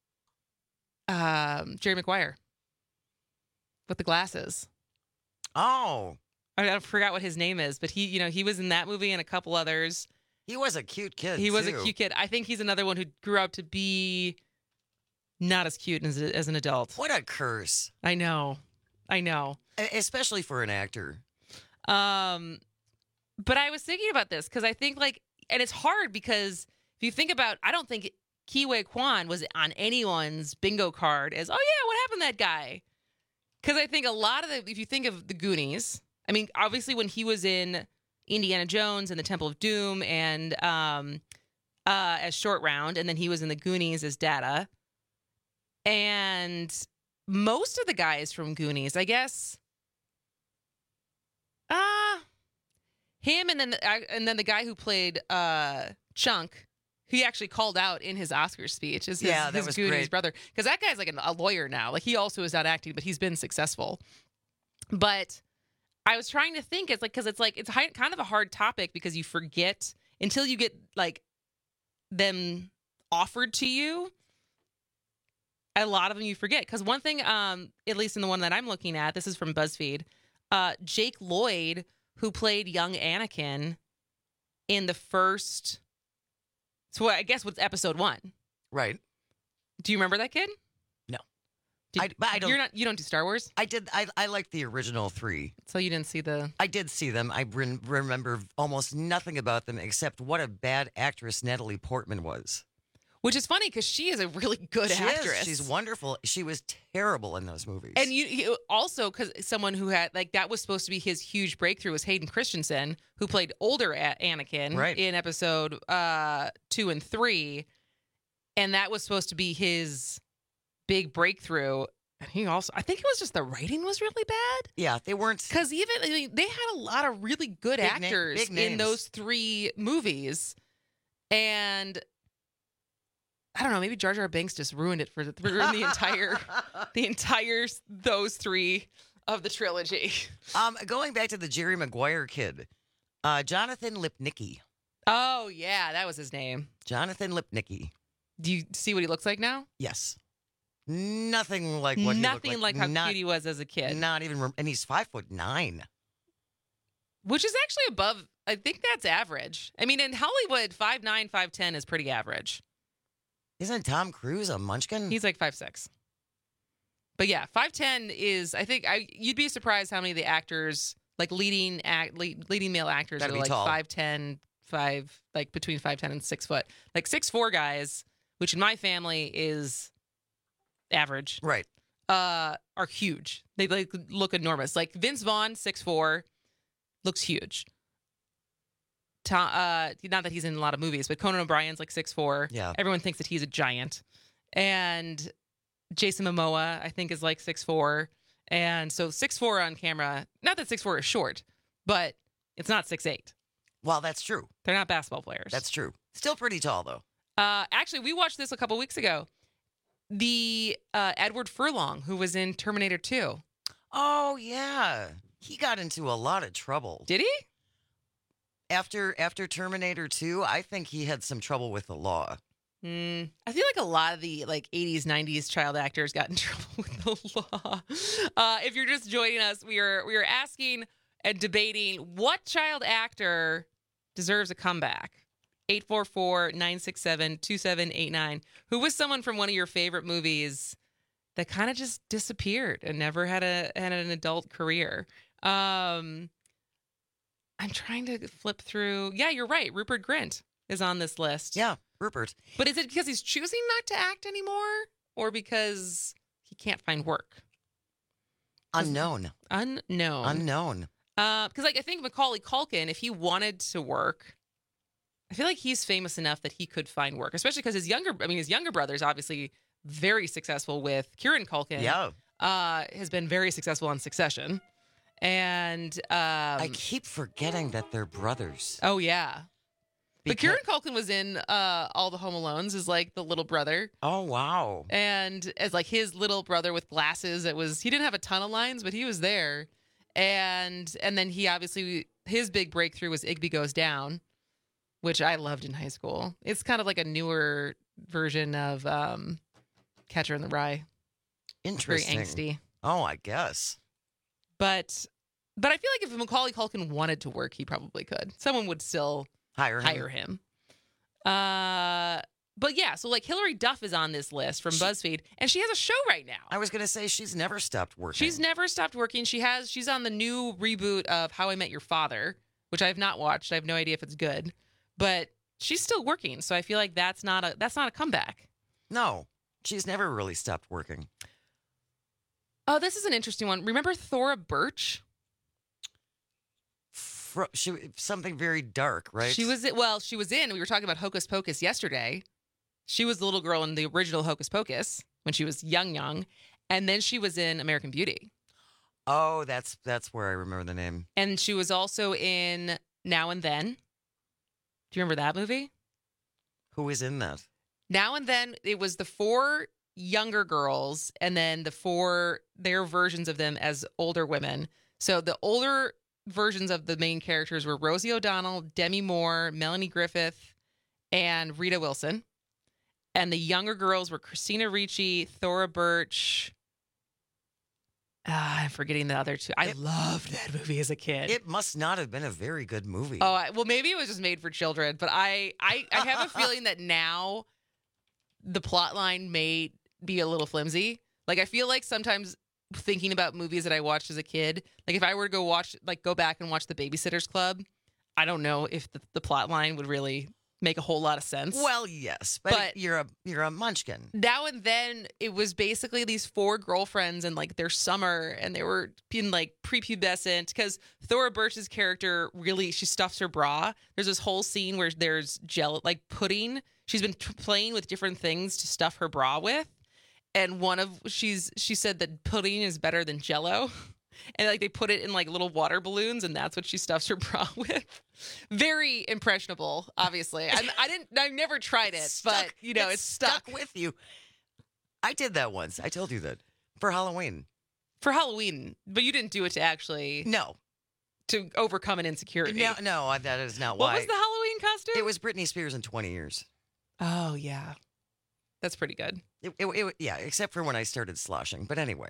um, Jerry Maguire with the glasses. Oh. I, I forgot what his name is, but he, you know, he was in that movie and a couple others. He was a cute kid. He was too. a cute kid. I think he's another one who grew up to be not as cute as, as an adult. What a curse. I know. I know. E- Especially for an actor. Um, but I was thinking about this because I think like, and it's hard because if you think about, I don't think Ke Huy Quan was on anyone's bingo card as, oh yeah, what happened to that guy? Because I think a lot of the, if you think of the Goonies, I mean, obviously when he was in Indiana Jones and the Temple of Doom and um, uh, as Short Round, and then he was in the Goonies as Data. And most of the guys from Goonies, I guess, ah, uh, him and then the, uh, and then the guy who played uh, Chunk, he actually called out in his Oscar speech as his, yeah, that his was Goonies great. brother. Because that guy's like an, a lawyer now. Like, he also is not acting, but he's been successful. But I was trying to think, it's like, because it's like, it's high, kind of a hard topic because you forget until you get like them offered to you. A lot of them you forget. Because one thing, um, at least in the one that I'm looking at, this is from BuzzFeed, uh, Jake Lloyd, who played young Anakin in the first... So I guess what's episode one, right? Do you remember that kid? No, did, I, but I don't. You're not. You don't do Star Wars. I did. I I liked the original three. So you didn't see the. I did see them. I re- remember almost nothing about them except what a bad actress Natalie Portman was. Which is funny because she is a really good she actress. Is. She's wonderful. She was terrible in those movies. And you, you also because someone who had like that was supposed to be his huge breakthrough was Hayden Christensen, who played older a- Anakin right. in episode uh, two and three, and that was supposed to be his big breakthrough. And he also, I think it was just the writing was really bad. Yeah, they weren't because even I mean, they had a lot of really good big actors na- in those three movies, and. I don't know. Maybe Jar Jar Binks just ruined it for the, ruined the entire, the entire those three of the trilogy. Um, going back to the Jerry Maguire kid, uh, Jonathan Lipnicki. Oh yeah, that was his name. Jonathan Lipnicki. Do you see what he looks like now? Yes. Nothing like what Nothing he looked like. like how not, cute he was as a kid. Not even, and he's five foot nine, which is actually above. I think that's average. I mean, in Hollywood, five nine, five ten is pretty average. Isn't Tom Cruise a munchkin? He's like five six. But yeah, five ten is, I think, I you'd be surprised how many of the actors, like leading act, lead, leading male actors Gotta are be like tall. five ten, five, like between five ten and six foot. Like six four guys, which in my family is average. Right. Uh, are huge. They like look enormous. Like Vince Vaughn, six four, looks huge. Tom, uh, not that he's in a lot of movies, but Conan O'Brien's like six four. Yeah. Everyone thinks that he's a giant. And Jason Momoa, I think, is like six four. And so six four on camera, not that six four is short, but it's not six eight. Well, that's true. They're not basketball players. That's true. Still pretty tall, though. Uh, actually, we watched this a couple weeks ago. The uh, Edward Furlong, who was in Terminator two. Oh, yeah. He got into a lot of trouble. Did he? After after Terminator two, I think he had some trouble with the law. Mm, I feel like a lot of the like eighties, nineties child actors got in trouble with the law. Uh, if you're just joining us, we are we are asking and debating what child actor deserves a comeback. eight four four, nine six seven, two seven eight nine. Who was someone from one of your favorite movies that kind of just disappeared and never had a had an adult career? Um, I'm trying to flip through. Yeah, you're right. Rupert Grint is on this list. Yeah, Rupert. But is it because he's choosing not to act anymore or because he can't find work? Unknown. Unknown. Unknown. Uh, because like I think Macaulay Culkin, if he wanted to work, I feel like he's famous enough that he could find work, especially because his younger, I mean, his younger brother's obviously very successful with Kieran Culkin. Yeah. Uh, has been very successful on Succession. And um, I keep forgetting that they're brothers. Oh, yeah. But Because- Kieran Culkin was in uh, all the Home Alones as like the little brother. Oh, wow. And as like his little brother with glasses, it was, he didn't have a ton of lines, but he was there. And and then he obviously, his big breakthrough was Igby Goes Down, which I loved in high school. It's kind of like a newer version of um, Catcher in the Rye. Interesting. Very angsty. Oh, I guess. But but I feel like if Macaulay Culkin wanted to work, he probably could. Someone would still hire him. Hire him. Uh, but yeah, so like Hilary Duff is on this list from BuzzFeed, and she has a show right now. I was going to say she's never stopped working. She's never stopped working. She has. She's on the new reboot of How I Met Your Father, which I have not watched. I have no idea if it's good, but she's still working. So I feel like that's not a that's not a comeback. No, she's never really stopped working. Oh, this is an interesting one. Remember Thora Birch? Fro- she something very dark, right? She was well. She was in. We were talking about Hocus Pocus yesterday. She was the little girl in the original Hocus Pocus when she was young, young, and then she was in American Beauty. Oh, that's that's where I remember the name. And she was also in Now and Then. Do you remember that movie? Who was in that? Now and Then, it was the four younger girls and then the four, their versions of them as older women. So the older versions of the main characters were Rosie O'Donnell, Demi Moore, Melanie Griffith, and Rita Wilson. And the younger girls were Christina Ricci, Thora Birch. Ah, I'm forgetting the other two. I It- loved that movie as a kid. It must not have been a very good movie. Oh, I, well, maybe it was just made for children, but I, I, I have a feeling that now the plot line may be a little flimsy. Like, I feel like sometimes thinking about movies that I watched as a kid, like if I were to go watch, like go back and watch The Babysitter's Club, I don't know if the, the plot line would really make a whole lot of sense. Well, yes, but, But- you're a you're a munchkin. Now and Then, it was basically these four girlfriends and like their summer, and they were being like prepubescent because Thora Birch's character really, she stuffs her bra. There's this whole scene where there's gel, like pudding. She's been t- playing with different things to stuff her bra with. And one of, she's, she said that pudding is better than Jell-O. And like they put it in like little water balloons, and that's what she stuffs her bra with. Very impressionable, obviously. I, I didn't, I've never tried it, Stuck- but you know, it's, stuck. with you. I did that once. I told you that for Halloween. For Halloween, but you didn't do it to actually No, to overcome an insecurity. no, no. That is not What why. was the Halloween costume? It was Britney Spears in twenty years. Oh yeah, that's pretty good. It, it, it- yeah, except for when I started sloshing. But anyway,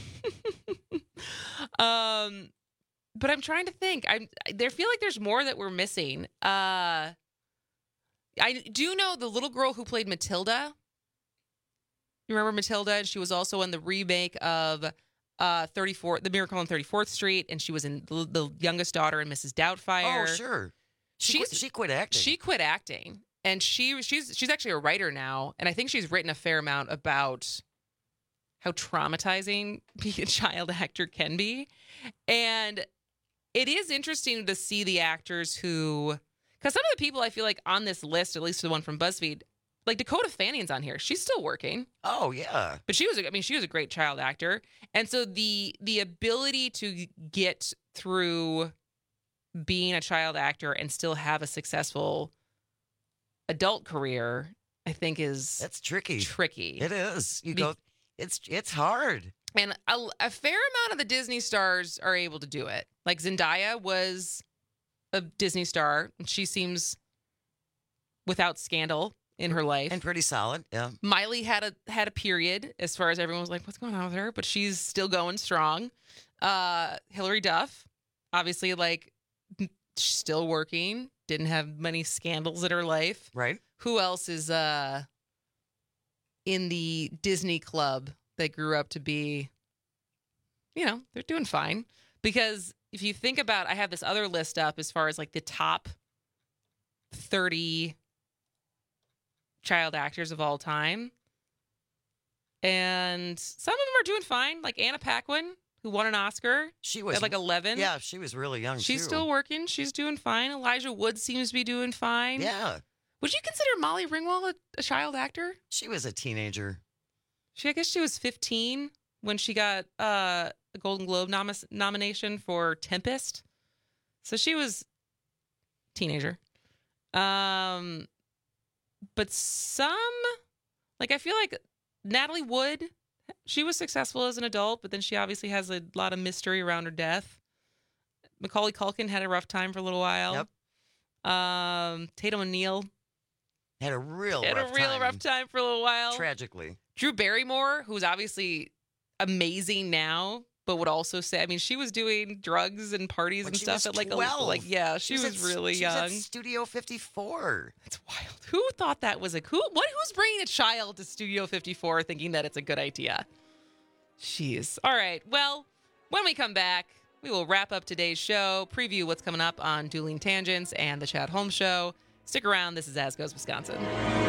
Um, but I'm trying to think. I'm. I feel like there's more that we're missing. Uh, I do know the little girl who played Matilda. You remember Matilda? And she was also in the remake of uh thirty-four, The Miracle on thirty-fourth Street, and she was in the, the youngest daughter in Missus Doubtfire. oh sure, she She's- quit, she quit acting. She quit acting, and she she's she's actually a writer now, and I think she's written a fair amount about how traumatizing being a child actor can be. And it is interesting to see the actors who, because some of the people I feel like on this list, at least the one from BuzzFeed, like Dakota Fanning's on here. She's still working. oh yeah, But she was, a- I mean, she was a great child actor. And so the the ability to get through being a child actor and still have a successful adult career, I think is that's tricky. tricky. It is. You Be- go. It's it's hard. And a, a fair amount of the Disney stars are able to do it. Like Zendaya was a Disney star, and she seems without scandal in her life. And pretty solid. Yeah. Miley had a had a period as far as everyone was like, what's going on with her? But she's still going strong. Uh, Hilary Duff, obviously, like she's still working. Didn't have many scandals in her life. Right. Who else is uh in the Disney club that grew up to be, you know, they're doing fine. Because if you think about, I have this other list up as far as like the top thirty child actors of all time. And some of them are doing fine, like Anna Paquin, who won an Oscar. She was at like eleven. Yeah, she was really young. She's too. still working. She's doing fine. Elijah Wood seems to be doing fine. Yeah. Would you consider Molly Ringwald a, a child actor? She was a teenager. She, I guess she was fifteen when she got uh, a Golden Globe nom- nomination for Tempest. So she was a teenager. Um, but some, like I feel like Natalie Wood, she was successful as an adult, but then she obviously has a lot of mystery around her death. Macaulay Culkin had a rough time for a little while. Yep. Um, Tatum O'Neal Had a real had rough a real time. rough time for a little while. Tragically. Drew Barrymore, who's obviously amazing now, but would also say, I mean, she was doing drugs and parties When and she stuff was at like, a, twelve. like yeah, she, She was, at- really she young. was at Studio fifty-four. That's wild. Who thought that was a who? What? Who's bringing a child to Studio fifty-four, thinking that it's a good idea? Jeez. All right. Well, when we come back, we will wrap up today's show, preview what's coming up on Dueling Tangents and the Chad Holmes Show, Stick around. This is As Goes Wisconsin.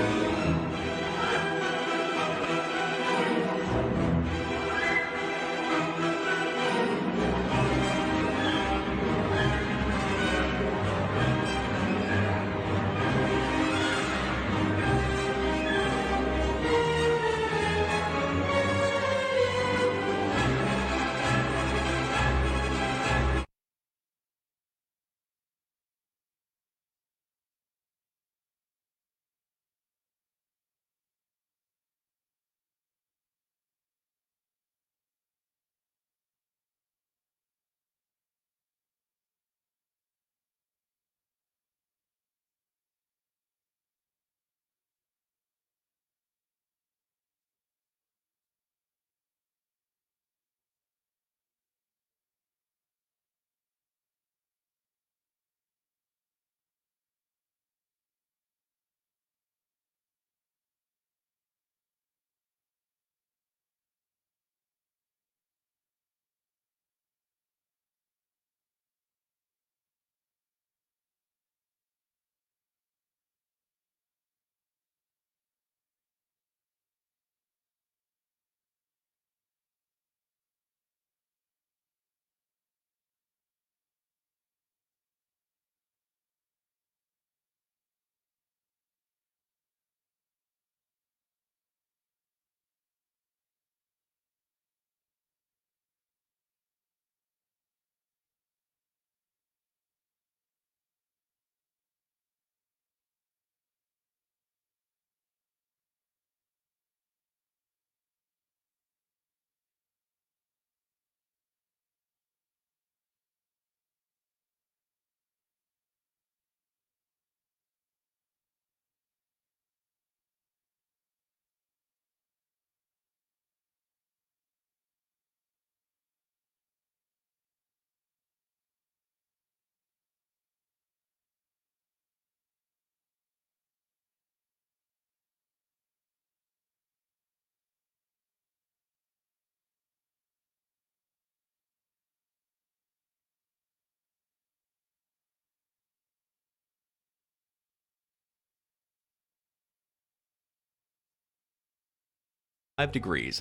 Five degrees.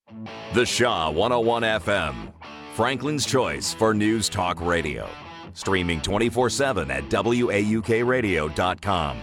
The Shaw one oh one F M, Franklin's choice for news talk radio. Streaming twenty-four seven at W A U K radio dot com.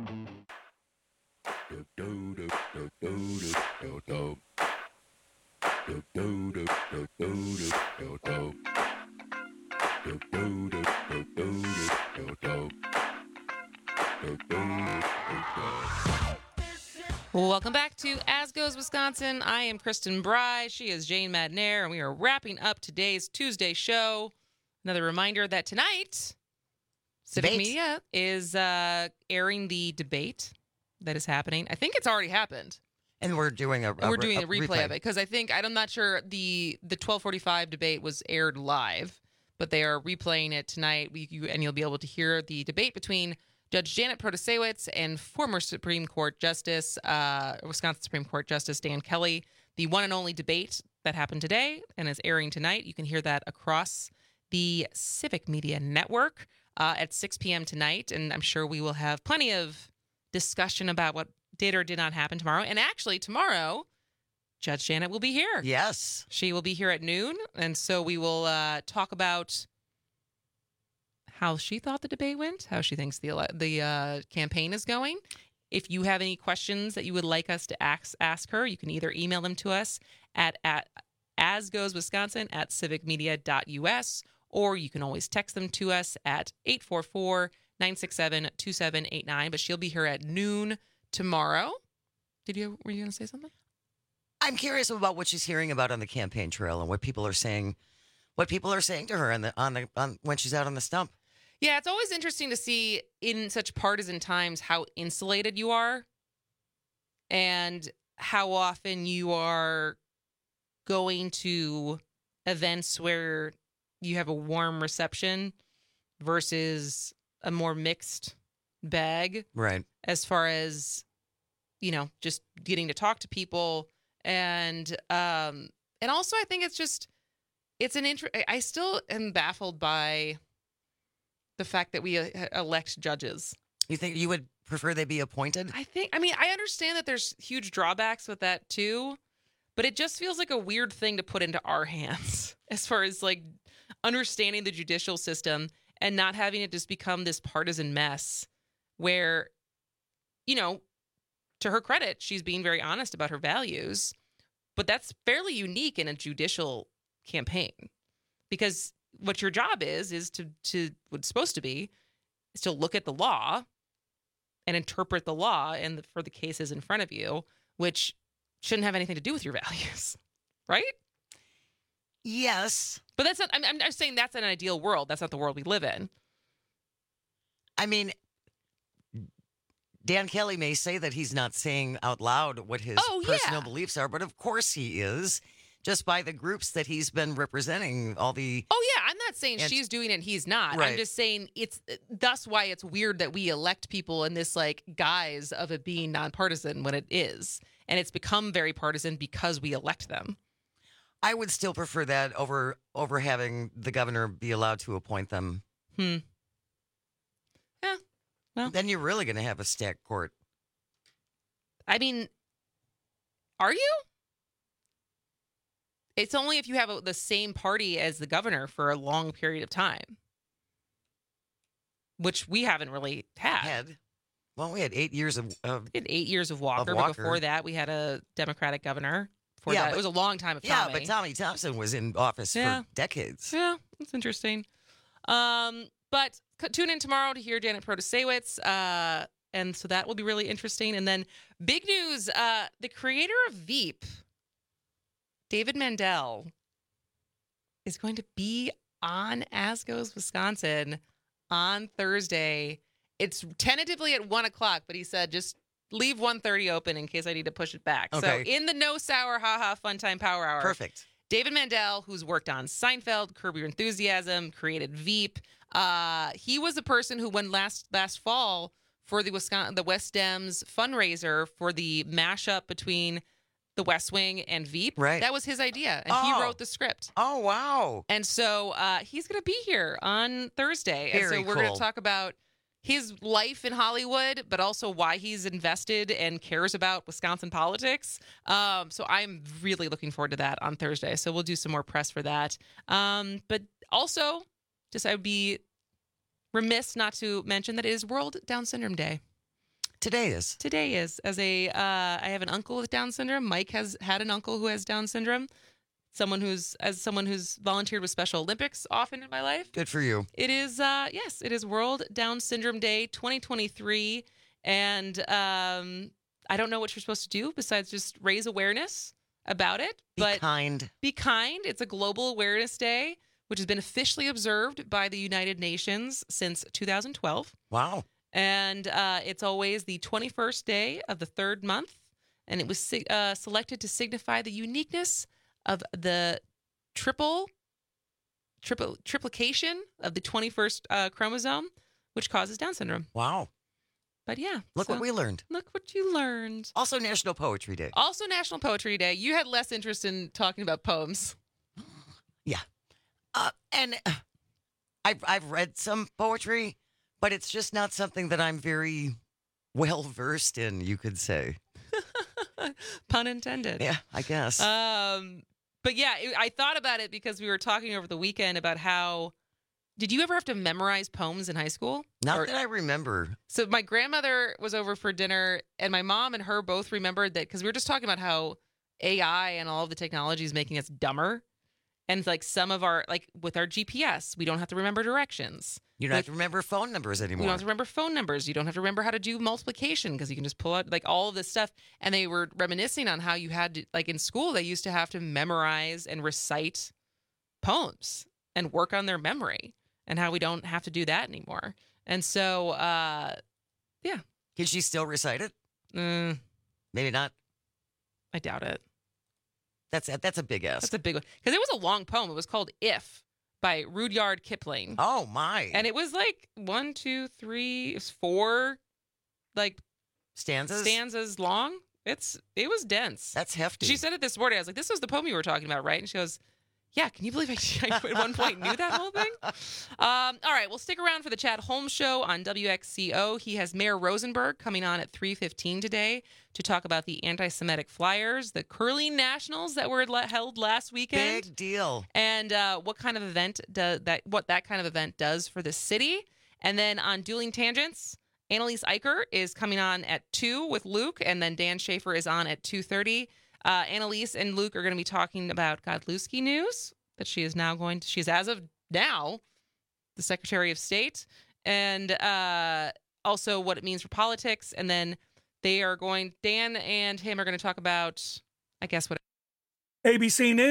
Welcome back to As Goes Wisconsin. I am Kristen Bry. She is Jane Madnair, and we are wrapping up today's Tuesday show. Another reminder that tonight, Civic Debate. Media is uh, airing the debate that is happening. I think it's already happened. And we're doing a, And we're a- doing a a replay, replay. of it because I think I'm not sure the the twelve forty-five debate was aired live, but they are replaying it tonight. We you, and you'll be able to hear the debate between Judge Janet Protasewicz and former Supreme Court Justice, uh, Wisconsin Supreme Court Justice Dan Kelly. The one and only debate that happened today and is airing tonight. You can hear that across the Civic Media Network uh, at six p.m. tonight, and I'm sure we will have plenty of discussion about what did or did not happen tomorrow. And actually, tomorrow, Judge Janet will be here. Yes. She will be here at noon, and so we will uh, talk about how she thought the debate went, how she thinks the ele- the uh, campaign is going. If you have any questions that you would like us to ask, ask her, you can either email them to us at, at asgoeswisconsin at civicmedia dot U S, or you can always text them to us at eight four four, nine six seven, two seven eight nine. But she'll be here at noon tomorrow. Did you, were you going to say something? I'm curious about what she's hearing about on the campaign trail and what people are saying, what people are saying to her on the on the on when she's out on the stump. Yeah, it's always interesting to see in such partisan times how insulated you are and how often you are going to events where you have a warm reception versus a more mixed bag. Right. As far as, you know, just getting to talk to people. And um, and also I think it's just, it's an intro. I still am baffled by the fact that we uh, elect judges. You think you would prefer they be appointed? I think, I mean, I understand that there's huge drawbacks with that too, but it just feels like a weird thing to put into our hands as far as like understanding the judicial system and not having it just become this partisan mess where, you know, to her credit, she's being very honest about her values, but that's fairly unique in a judicial campaign because what your job is, is to, to what's supposed to be, is to look at the law and interpret the law and for the cases in front of you, which shouldn't have anything to do with your values, right? Yes. But that's not, I'm, I'm just saying that's an ideal world. That's not the world we live in. I mean, Dan Kelly may say that he's not saying out loud what his oh, personal yeah. beliefs are, but of course he is, just by the groups that he's been representing, all the... Oh, yeah, I'm not saying and, she's doing it and he's not. Right. I'm just saying it's that's why it's weird that we elect people in this like guise of it being nonpartisan when it is. And it's become very partisan because we elect them. I would still prefer that over over having the governor be allowed to appoint them. Hmm. Yeah. Well, then you're really going to have a stacked court. I mean, are you? It's only if you have a, the same party as the governor for a long period of time, which we haven't really had. Had. Well, we had eight years of... of we had eight years of Walker, of Walker, but before that, we had a Democratic governor. Before yeah, that, but, it was a long time of Tommy. Yeah, but Tommy Thompson was in office yeah. for decades. Yeah, that's interesting. Um, but c- tune in tomorrow to hear Janet Protasewicz, uh, and so that will be really interesting. And then big news, uh, the creator of Veep, David Mandel, is going to be on As Goes Wisconsin on Thursday. It's tentatively at one o'clock, but he said just leave one thirty open in case I need to push it back. Okay. So in the No Sour Haha Fun Time Power Hour. Perfect. David Mandel, who's worked on Seinfeld, Curb Your Enthusiasm, created Veep. Uh, he was the person who, when last last fall for the Wisconsin, the West Dems fundraiser for the mashup between The West Wing and Veep, right. that was his idea, and oh. he wrote the script. Oh, wow. And so uh, he's going to be here on Thursday. Very and so we're cool. going to talk about his life in Hollywood, but also why he's invested and cares about Wisconsin politics. Um, so I'm really looking forward to that on Thursday. So we'll do some more press for that. Um, but also, just I would be remiss not to mention that it is World Down Syndrome Day. Today is. Today is. As a, uh, I have an uncle with Down syndrome. Mike has had an uncle who has Down syndrome. Someone who's, as someone who's volunteered with Special Olympics often in my life. Good for you. It is, uh, yes, it is World Down Syndrome Day twenty twenty-three. And um, I don't know what you're supposed to do besides just raise awareness about it. Be but kind. Be kind. It's a global awareness day, which has been officially observed by the United Nations since two thousand twelve. Wow. And uh, it's always the twenty-first day of the third month. And it was uh, selected to signify the uniqueness of the triple, triple triplication of the twenty-first uh, chromosome, which causes Down syndrome. Wow. But yeah. Look so, what we learned. Look what you learned. Also National Poetry Day. Also National Poetry Day. You had less interest in talking about poems. Yeah. Uh, and uh, I've, I've read some poetry, but it's just not something that I'm very well versed in, you could say. Pun intended. Yeah, I guess. Um, but yeah, it, I thought about it because we were talking over the weekend about how, did you ever have to memorize poems in high school? Not or, that I remember. So my grandmother was over for dinner, and my mom and her both remembered that because we were just talking about how A I and all of the technology is making us dumber. And like some of our, like with our G P S, we don't have to remember directions. You don't with, have to remember phone numbers anymore. You don't have to remember phone numbers. You don't have to remember how to do multiplication because you can just pull out like all of this stuff. And they were reminiscing on how you had to, like in school, they used to have to memorize and recite poems and work on their memory, and how we don't have to do that anymore. And so, uh, yeah. Can she still recite it? Mm, Maybe not. I doubt it. That's a, that's a big ask. That's a big one. Because it was a long poem. It was called If by Rudyard Kipling. Oh, my. And it was like one, two, three, it was four, like stanzas stanzas long. It's It was dense. That's hefty. She said it this morning. I was like, this was the poem you were talking about, right? And she goes, Yeah, can you believe I, I at one point knew that whole thing? Um, all right, well, stick around for the Chad Holmes Show on W X C O. He has Mayor Rosenberg coming on at three fifteen today to talk about the anti-Semitic flyers, the curling nationals that were le- held last weekend. Big deal. And uh, what kind of event does that? What that kind of event does for the city. And then on Dueling Tangents, Annalise Eicher is coming on at two with Luke, and then Dan Schaefer is on at two thirty. Uh, Annalise and Luke are going to be talking about Godlewski news that she is now going to, she's as of now the Secretary of State, and uh, also what it means for politics. And then they are going, Dan and him are going to talk about, I guess, what A B C News.